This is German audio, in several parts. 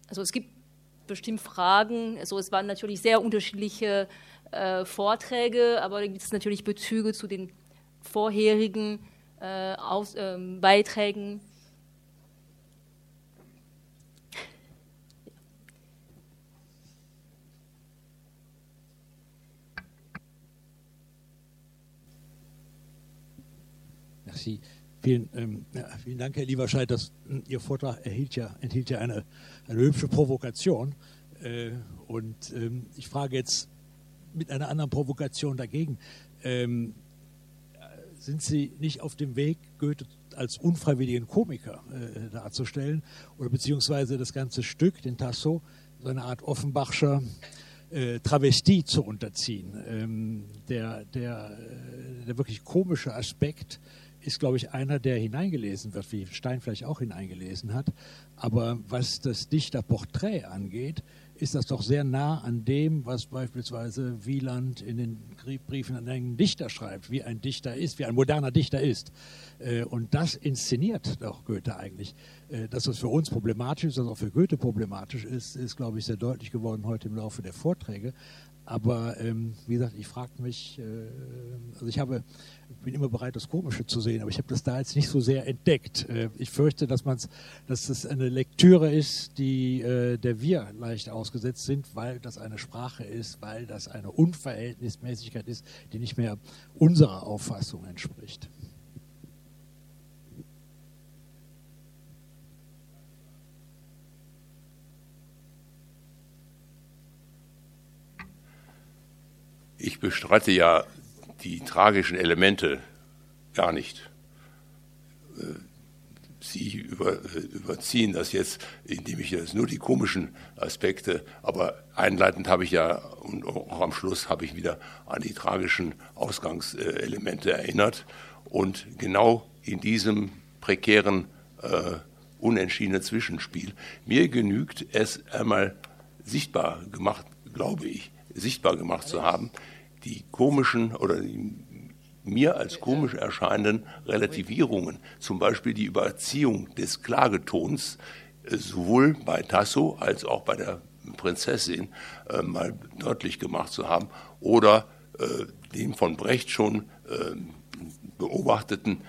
also es gibt bestimmt Fragen, also es waren natürlich sehr unterschiedliche Vorträge, aber da gibt es natürlich Bezüge zu den vorherigen Beiträgen. Merci. Vielen Dank, Herr Lieberscheid. Ihr Vortrag enthielt ja eine hübsche Provokation. Ich frage jetzt mit einer anderen Provokation dagegen. Sind Sie nicht auf dem Weg, Goethe als unfreiwilligen Komiker darzustellen oder beziehungsweise das ganze Stück, den Tasso, so eine Art Offenbachscher Travestie zu unterziehen? Der wirklich komische Aspekt ist, glaube ich, einer, der hineingelesen wird, wie Stein vielleicht auch hineingelesen hat. Aber was das Dichterporträt angeht, ist das doch sehr nah an dem, was beispielsweise Wieland in den Briefen an einen Dichter schreibt, wie ein Dichter ist, wie ein moderner Dichter ist. Und das inszeniert doch Goethe eigentlich. Dass das für uns problematisch ist, dass auch für Goethe problematisch ist, glaube ich, sehr deutlich geworden heute im Laufe der Vorträge. Aber wie gesagt, ich frage mich, also ich bin immer bereit, das Komische zu sehen, aber ich habe das da jetzt nicht so sehr entdeckt. Ich fürchte, dass das eine Lektüre ist, der wir leicht ausgesetzt sind, weil das eine Sprache ist, weil das eine Unverhältnismäßigkeit ist, die nicht mehr unserer Auffassung entspricht. Ich bestreite ja die tragischen Elemente gar nicht. Sie überziehen das jetzt, indem ich jetzt nur die komischen Aspekte, aber einleitend habe ich ja und auch am Schluss habe ich wieder an die tragischen Ausgangselemente erinnert. Und genau in diesem prekären, unentschiedenen Zwischenspiel, mir genügt es einmal sichtbar gemacht, glaube ich, sichtbar gemacht zu haben, die komischen oder die mir als komisch erscheinenden Relativierungen, zum Beispiel die Überziehung des Klagetons, sowohl bei Tasso als auch bei der Prinzessin mal deutlich gemacht zu haben, oder den von Brecht schon beobachteten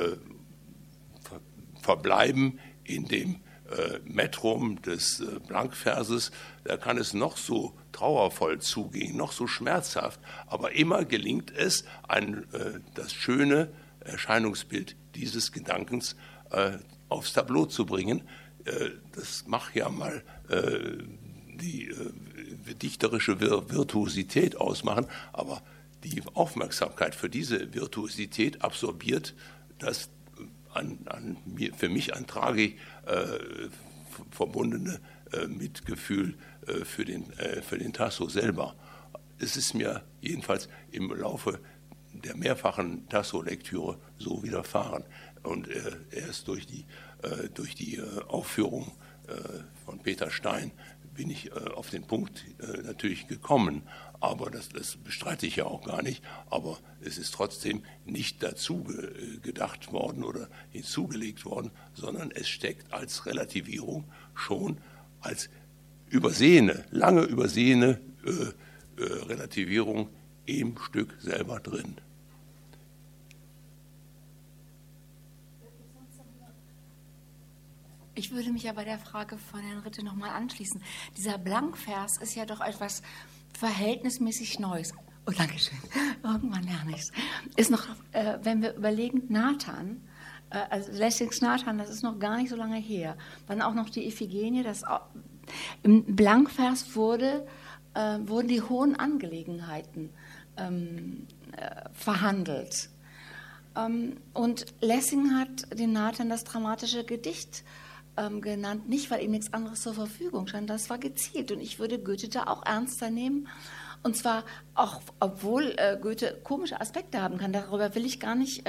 Verbleiben in dem Metrum des Blankverses. Da kann es noch so trauervoll zugehen, noch so schmerzhaft, aber immer gelingt es, das schöne Erscheinungsbild dieses Gedankens aufs Tableau zu bringen. Das mag ja mal die dichterische Virtuosität ausmachen, aber die Aufmerksamkeit für diese Virtuosität absorbiert das für mich an Tragik verbundene Mitgefühl für den Tasso selber. Es ist mir jedenfalls im Laufe der mehrfachen Tasso-Lektüre so widerfahren. Und erst durch die Aufführung von Peter Stein bin ich auf den Punkt natürlich gekommen. Aber das bestreite ich ja auch gar nicht. Aber es ist trotzdem nicht dazu gedacht worden oder hinzugelegt worden, sondern es steckt als Relativierung schon als lange übersehene Relativierung im Stück selber drin. Ich würde mich ja bei der Frage von Herrn Ritte nochmal anschließen. Dieser Blankvers ist ja doch etwas verhältnismäßig Neues. Oh, danke schön. Irgendwann lerne ich es. Ist noch, wenn wir überlegen, Nathan, also Lessings Nathan, das ist noch gar nicht so lange her. Dann auch noch die Iphigenie, im Blankvers wurden die hohen Angelegenheiten verhandelt. Und Lessing hat den Nathan das dramatische Gedicht genannt, nicht weil ihm nichts anderes zur Verfügung stand, das war gezielt. Und ich würde Goethe da auch ernster nehmen. Und zwar auch, obwohl Goethe komische Aspekte haben kann, darüber bin ich gar nicht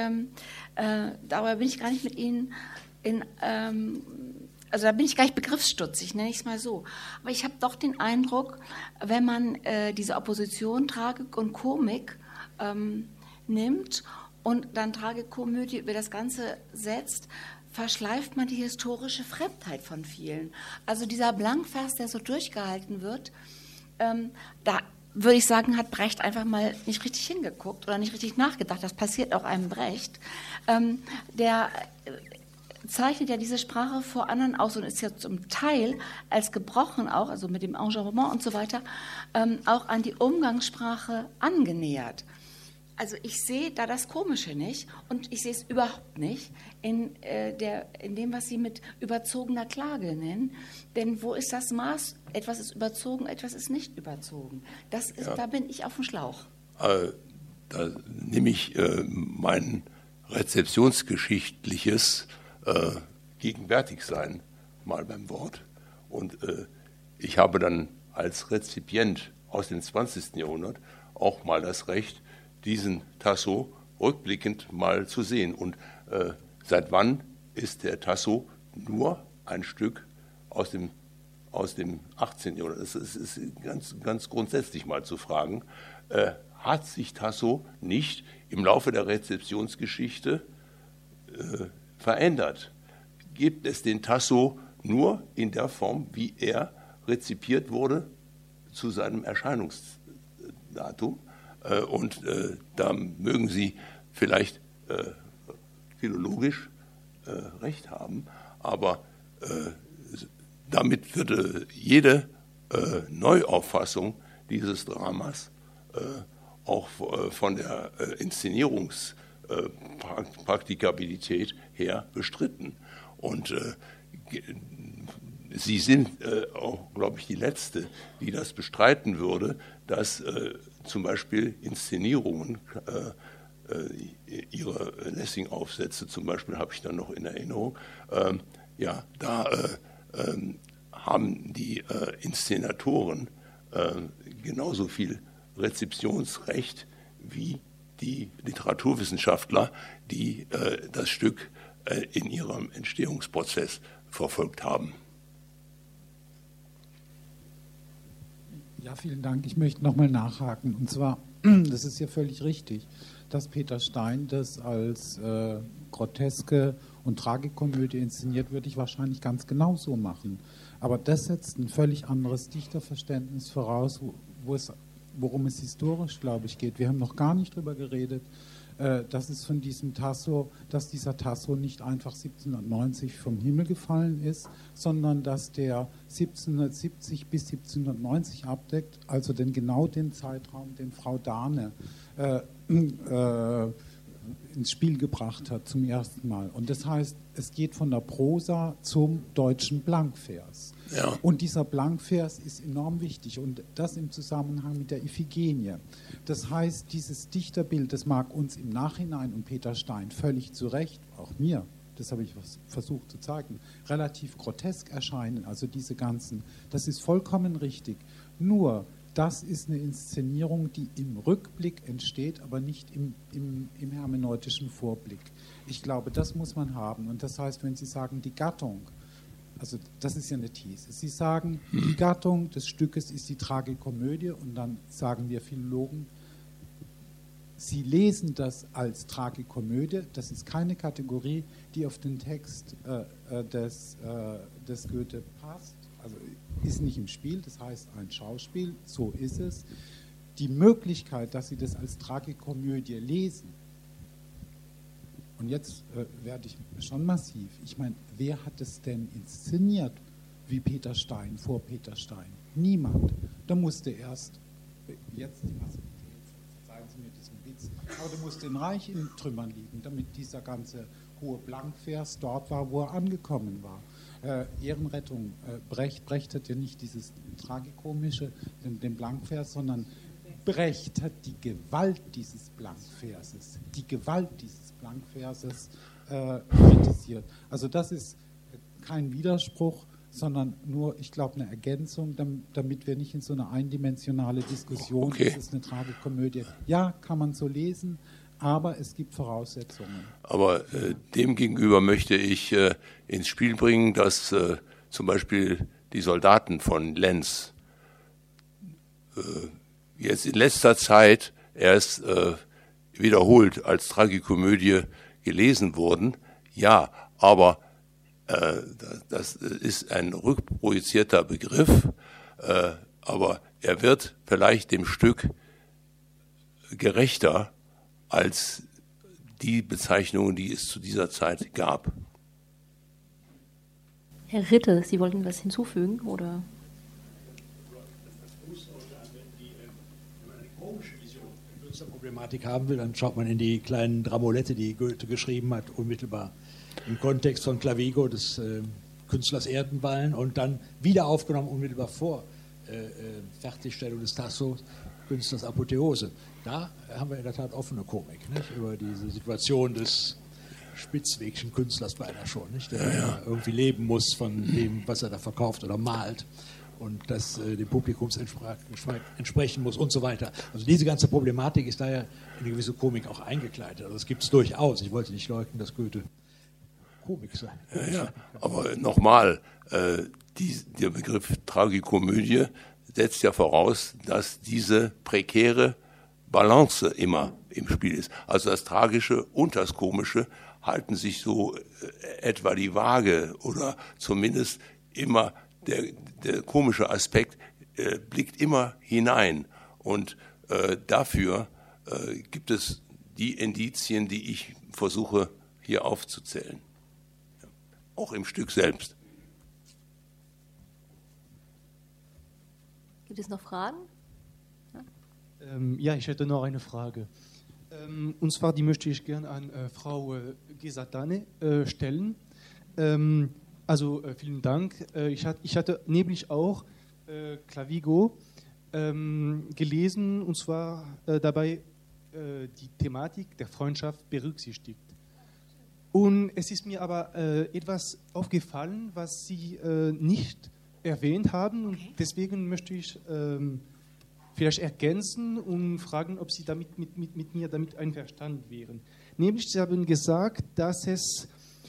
mit Ihnen also da bin ich gar nicht begriffsstutzig, nenne ich es mal so. Aber ich habe doch den Eindruck, wenn man diese Opposition Tragik und Komik nimmt und dann Tragikomödie über das Ganze setzt, verschleift man die historische Fremdheit von vielen. Also dieser Blankvers, der so durchgehalten wird, da würde ich sagen, hat Brecht einfach mal nicht richtig hingeguckt oder nicht richtig nachgedacht. Das passiert auch einem Brecht. Der zeichnet ja diese Sprache vor anderen aus und ist ja zum Teil als gebrochen auch, also mit dem Enjambement und so weiter, auch an die Umgangssprache angenähert. Also ich sehe da das Komische nicht und ich sehe es überhaupt nicht in dem, was Sie mit überzogener Klage nennen. Denn wo ist das Maß? Etwas ist überzogen, etwas ist nicht überzogen. Da bin ich auf dem Schlauch. Da nehme ich mein rezeptionsgeschichtliches Gegenwärtigsein mal beim Wort. Und ich habe dann als Rezipient aus dem 20. Jahrhundert auch mal das Recht, diesen Tasso rückblickend mal zu sehen. Und seit wann ist der Tasso nur ein Stück aus dem 18. Jahrhundert? Das ist ganz grundsätzlich mal zu fragen. Hat sich Tasso nicht im Laufe der Rezeptionsgeschichte verändert? Gibt es den Tasso nur in der Form, wie er rezipiert wurde zu seinem Erscheinungsdatum? Und da mögen Sie vielleicht philologisch recht haben, aber damit würde jede Neuauffassung dieses Dramas auch von der Inszenierungspraktikabilität her bestritten. Und Sie sind auch, glaube ich, die Letzte, die das bestreiten würde, dass zum Beispiel Inszenierungen, ihre Lessing-Aufsätze zum Beispiel habe ich dann noch in Erinnerung, da haben die Inszenatoren genauso viel Rezeptionsrecht wie die Literaturwissenschaftler, die das Stück in ihrem Entstehungsprozess verfolgt haben. Ja, vielen Dank. Ich möchte nochmal nachhaken. Und zwar, das ist ja völlig richtig, dass Peter Stein das als groteske und Tragikomödie inszeniert, würde ich wahrscheinlich ganz genauso machen. Aber das setzt ein völlig anderes Dichterverständnis voraus, worum es historisch, glaube ich, geht. Wir haben noch gar nicht drüber geredet, dass dieser Tasso nicht einfach 1790 vom Himmel gefallen ist, sondern dass der 1770 bis 1790 abdeckt, also genau den Zeitraum, den Frau Dahne ins Spiel gebracht hat zum ersten Mal. Und das heißt, es geht von der Prosa zum deutschen Blankvers. Ja. Und dieser Blankvers ist enorm wichtig und das im Zusammenhang mit der Iphigenie. Das heißt, dieses Dichterbild, das mag uns im Nachhinein und Peter Stein völlig zu Recht, auch mir, das habe ich versucht zu zeigen, relativ grotesk erscheinen, also diese ganzen, das ist vollkommen richtig. Nur, das ist eine Inszenierung, die im Rückblick entsteht, aber nicht im hermeneutischen Vorblick. Ich glaube, das muss man haben. Und das heißt, wenn Sie sagen, die Gattung, also das ist ja eine These. Sie sagen, die Gattung des Stückes ist die Tragikomödie und dann sagen wir Philologen, Sie lesen das als Tragikomödie. Das ist keine Kategorie, die auf den Text des Goethe passt. Also ist nicht im Spiel, das heißt ein Schauspiel, so ist es. Die Möglichkeit, dass Sie das als Tragikomödie lesen, und jetzt werde ich schon massiv, ich meine, wer hat es denn inszeniert wie Peter Stein, vor Peter Stein? Niemand. Da musste erst, jetzt, verzeihen Sie mir diesen Witz, aber da musste ein Reich in Trümmern liegen, damit dieser ganze hohe Blankvers dort war, wo er angekommen war. Ehrenrettung, Brecht hat ja nicht dieses Tragikomische, den Blankvers, sondern Brecht hat die Gewalt dieses Blankverses, kritisiert. Also das ist kein Widerspruch, sondern nur, ich glaube, eine Ergänzung, damit wir nicht in so eine eindimensionale Diskussion, das ist eine Tragikomödie. Ja, kann man so lesen, aber es gibt Voraussetzungen. Aber demgegenüber möchte ich ins Spiel bringen, dass zum Beispiel die Soldaten von Lenz jetzt in letzter Zeit erst wiederholt als Tragikomödie gelesen wurden. Ja, aber Das ist ein rückprojizierter Begriff, aber er wird vielleicht dem Stück gerechter als die Bezeichnungen, die es zu dieser Zeit gab. Herr Ritte, Sie wollten was hinzufügen, oder? Problematik haben will, dann schaut man in die kleinen Dramolette, die Goethe geschrieben hat, unmittelbar im Kontext von Clavigo, des Künstlers Erdenballen, und dann wieder aufgenommen, unmittelbar vor Fertigstellung des Tasso, Künstlers Apotheose. Da haben wir in der Tat offene Komik, nicht? Über diese Situation des spitzwegschen Künstlers beinahe schon, nicht? Der irgendwie leben muss von dem, was er da verkauft oder malt, und das dem Publikum entsprechen muss und so weiter. Also diese ganze Problematik ist daher in eine gewisse Komik auch eingekleidet. Also das gibt es durchaus. Ich wollte nicht leugnen, dass Goethe Komik sei. Ja, aber nochmal, der Begriff Tragikomödie setzt ja voraus, dass diese prekäre Balance immer im Spiel ist. Also das Tragische und das Komische halten sich so etwa die Waage, oder zumindest immer der komische Aspekt blickt immer hinein, und dafür gibt es die Indizien, die ich versuche hier aufzuzählen, auch im Stück selbst. Gibt es noch Fragen? Ja, ich hätte noch eine Frage. Und zwar, die möchte ich gerne an Frau Gesatane stellen. Vielen Dank. Ich hatte nämlich auch Clavigo gelesen, und zwar dabei die Thematik der Freundschaft berücksichtigt. Und es ist mir aber etwas aufgefallen, was Sie nicht erwähnt haben, und deswegen möchte ich vielleicht ergänzen und fragen, ob Sie mit mir damit einverstanden wären. Nämlich, Sie haben gesagt, dass es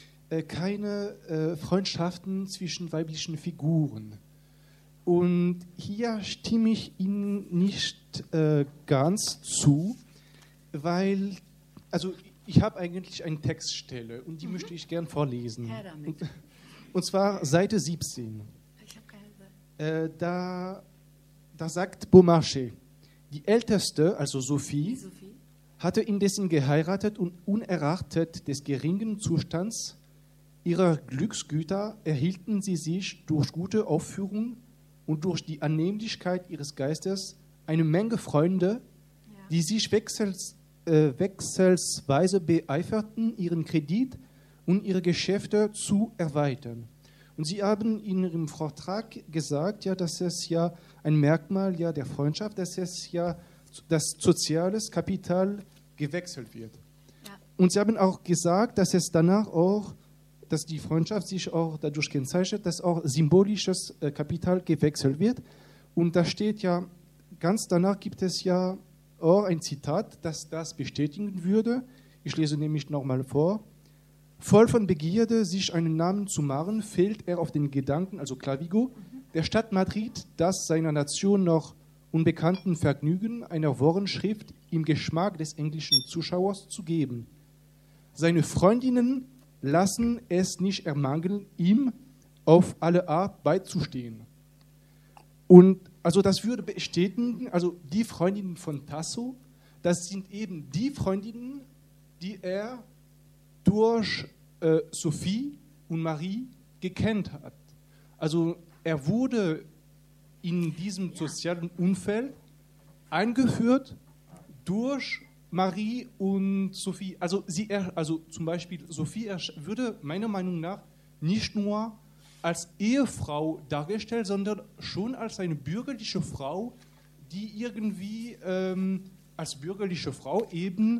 keine Freundschaften zwischen weiblichen Figuren. Und hier stimme ich Ihnen nicht ganz zu, weil, also ich habe eigentlich eine Textstelle, und die möchte ich gern vorlesen. Her damit. Und zwar Seite 17. Ich habe keine Zeit. Da sagt Beaumarchais, die Älteste, also Sophie, hatte indessen geheiratet, und unerachtet des geringen Zustands ihrer Glücksgüter erhielten sie sich durch gute Aufführung und durch die Annehmlichkeit ihres Geistes eine Menge Freunde, die sich wechselsweise beeiferten, ihren Kredit und ihre Geschäfte zu erweitern. Und Sie haben in Ihrem Vortrag gesagt, ja, dass es ja ein Merkmal ja der Freundschaft, dass es ja das soziales Kapital gewechselt wird. Ja. Und Sie haben auch gesagt, dass es danach auch, dass die Freundschaft sich auch dadurch kennzeichnet, dass auch symbolisches Kapital gewechselt wird. Und da steht ja, ganz danach gibt es ja auch ein Zitat, das das bestätigen würde. Ich lese nämlich nochmal vor. Voll von Begierde, sich einen Namen zu machen, fehlt er auf den Gedanken, also Clavigo, der Stadt Madrid, das seiner Nation noch unbekannten Vergnügen einer Worenschrift im Geschmack des englischen Zuschauers zu geben. Seine Freundinnen lassen es nicht ermangeln, ihm auf alle Art beizustehen. Und also das würde bestätigen, also die Freundinnen von Tasso, das sind eben die Freundinnen, die er durch Sophie und Marie gekannt hat. Also er wurde in diesem sozialen Umfeld eingeführt durch Marie und Sophie. Also zum Beispiel Sophie würde meiner Meinung nach nicht nur als Ehefrau dargestellt, sondern schon als eine bürgerliche Frau, die irgendwie als bürgerliche Frau eben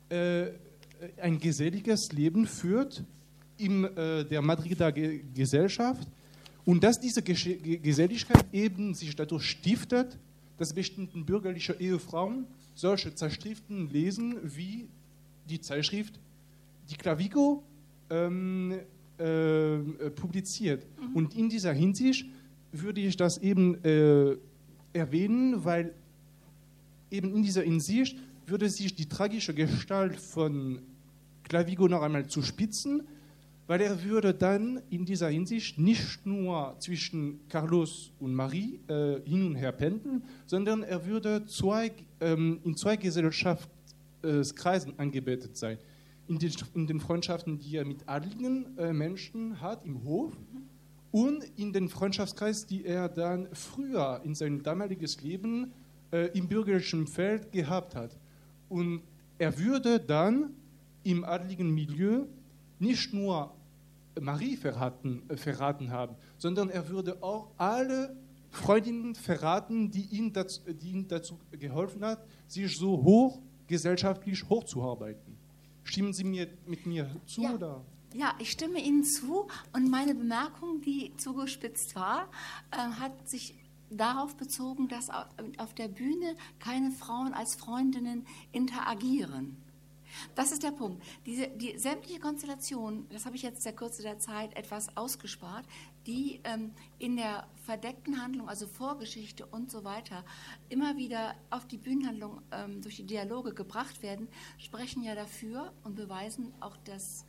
ein geselliges Leben führt in der Madrider Gesellschaft, und dass diese Geselligkeit eben sich dadurch stiftet, dass bestimmte bürgerliche Ehefrauen solche Zeitschriften lesen wie die Zeitschrift, die Clavigo publiziert. Und in dieser Hinsicht würde ich das eben erwähnen, weil eben in dieser Hinsicht würde sich die tragische Gestalt von Clavigo noch einmal zuspitzen, weil er würde dann in dieser Hinsicht nicht nur zwischen Carlos und Marie hin und her pendeln, sondern er würde in zwei Gesellschaftskreisen angebettet sein. In den Freundschaften, die er mit adligen Menschen hat im Hof und in den Freundschaftskreis, die er dann früher in seinem damaliges Leben im bürgerlichen Feld gehabt hat. Und er würde dann im adligen Milieu nicht nur Marie verraten haben, sondern er würde auch alle Freundinnen verraten, die ihm dazu geholfen hat, sich so gesellschaftlich hochzuarbeiten. Stimmen Sie mit mir zu? Ja. Oder? Ja, ich stimme Ihnen zu und meine Bemerkung, die zugespitzt war, hat sich darauf bezogen, dass auf der Bühne keine Frauen als Freundinnen interagieren. Das ist der Punkt. Die sämtliche Konstellation, das habe ich jetzt der Kürze der Zeit etwas ausgespart, die in der verdeckten Handlung, also Vorgeschichte und so weiter, immer wieder auf die Bühnenhandlung durch die Dialoge gebracht werden, sprechen ja dafür und beweisen auch das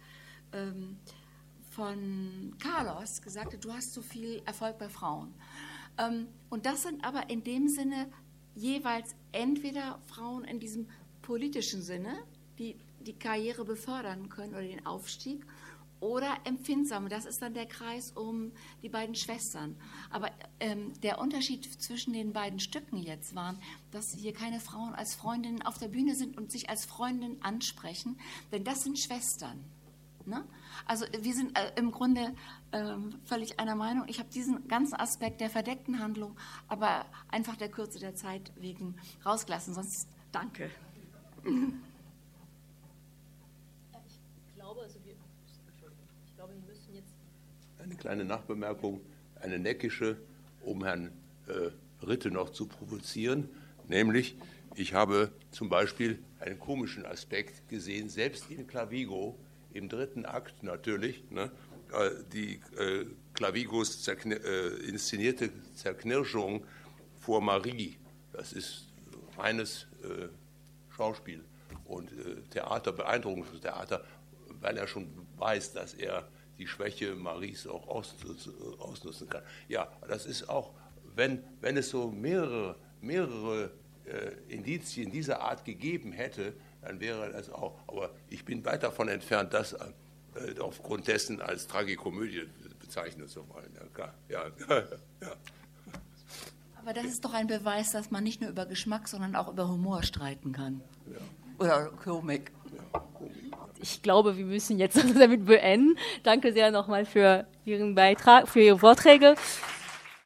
von Carlos Gesagte, du hast so viel Erfolg bei Frauen. Und das sind aber in dem Sinne jeweils entweder Frauen in diesem politischen Sinne, die die Karriere befördern können oder den Aufstieg, oder Empfindsame. Das ist dann der Kreis um die beiden Schwestern. Aber der Unterschied zwischen den beiden Stücken jetzt war, dass hier keine Frauen als Freundinnen auf der Bühne sind und sich als Freundin ansprechen, denn das sind Schwestern. Ne? Also wir sind im Grunde völlig einer Meinung. Ich habe diesen ganzen Aspekt der verdeckten Handlung aber einfach der Kürze der Zeit wegen rausgelassen. Sonst danke. Ich glaube, wir müssen jetzt... Eine kleine Nachbemerkung, eine neckische, um Herrn Ritte noch zu provozieren, nämlich, ich habe zum Beispiel einen komischen Aspekt gesehen, selbst in Clavigo, im dritten Akt natürlich, ne, die Clavigos inszenierte Zerknirschung vor Marie, das ist reines Schauspiel und Theater, Beeindruckungstheater, weil er schon weiß, dass er die Schwäche Maries auch ausnutzen kann. Ja, das ist auch, wenn es so mehrere Indizien dieser Art gegeben hätte, dann wäre das auch, aber ich bin weit davon entfernt, das aufgrund dessen als Tragikomödie bezeichnen zu wollen. Ja, klar. Ja. Aber das ist doch ein Beweis, dass man nicht nur über Geschmack, sondern auch über Humor streiten kann. Ja. Oder Komik. Ja, Komik. Ich glaube, wir müssen jetzt damit beenden. Danke sehr nochmal für Ihren Beitrag, für Ihre Vorträge.